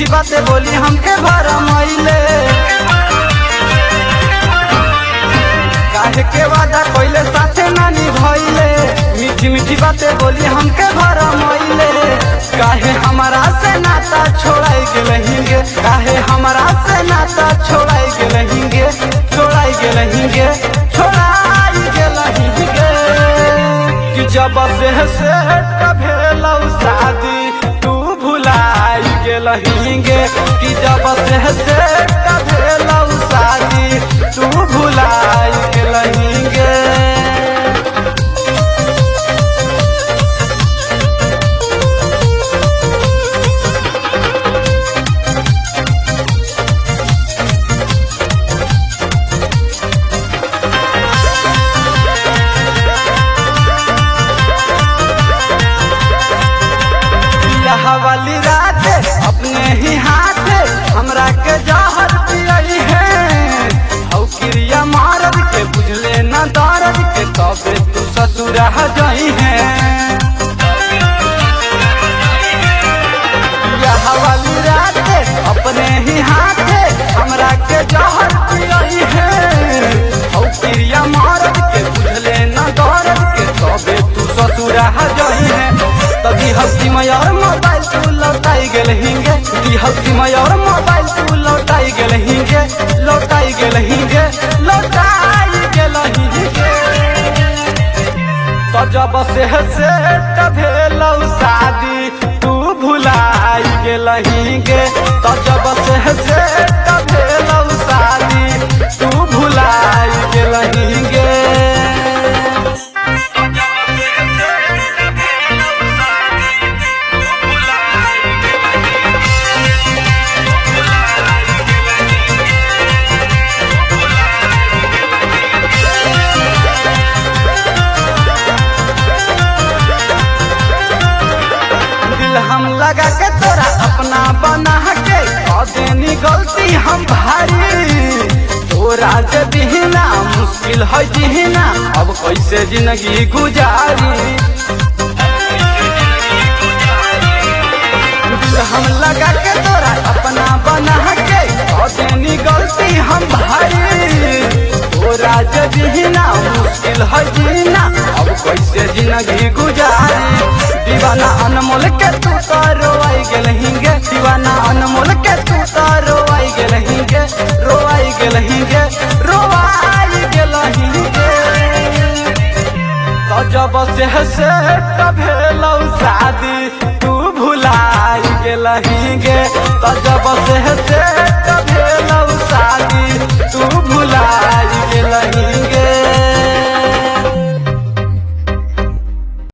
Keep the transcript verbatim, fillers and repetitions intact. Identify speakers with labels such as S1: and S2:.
S1: बातें बोली हमके भरमैले, काहे के वादा कोइले साथे ना निभैले। मीठी मीठी बातें बोली हमके भरमैले, काहे हमारा से नाता छोड़ाई गेलहिंगे, काहे हमारा से नाता छोड़ाई गेलहिंगे, छोड़ाई गेलहिंगे, छोड़ाई गेलहिंगे। कि जब से सेट भेलौ शादी तू भुलाई गेलहिंगे, कि जब से सेट भेलौ शादी तू भुलाई गेलहिंगे। वाली रात अपने ही हाथ हमरा के जहर पियई है, हौ क्रिया मारद के बुझले न दर्द के, तबे तू ससुरा जई है। यह वाली रात अपने ही हाथ हमरा के जहर पियई है, हौ क्रिया मारद के बुझले न दर्द के, तबे तू ससुरा जई है। तभी हफ्ती मयर मोबाइल तू लौटाई गेलहिंगे, दी हफ्ती मयर मोबाइल तू लौटाई गेलहिंगे, लौटाई गेलहिंगे, लौटाई गेलहिंगे। तो जब से सेट भेलौ शादी तू भुलाई गेलहिंगे, तो जब से सेट भेलौ शादी तू भुलाई गेलहिंगे। हम लगा के तोरा अपना बना के देनी गलती हम भारी, तोरा जे बिना मुश्किल है जीना, अब कैसे जिंदगी गुजारी। हम लगा के तोरा अपना बना के देनी गलती हम भारी, तोरा जे बिना मुश्किल है जीना, अब कैसे जिंदगी गुजारी। दीवाना अनमोल के तू तो रोवाई गेलहिंगे, दीवाना अनमोल के तू तो रोवाई गेलहिंगे, रोवाई गेलहिंगे, रोवाई गेलहिंगे। तो जब से सेट भेलौ शादी तू भुलाई गेलहिंगे, तो जब से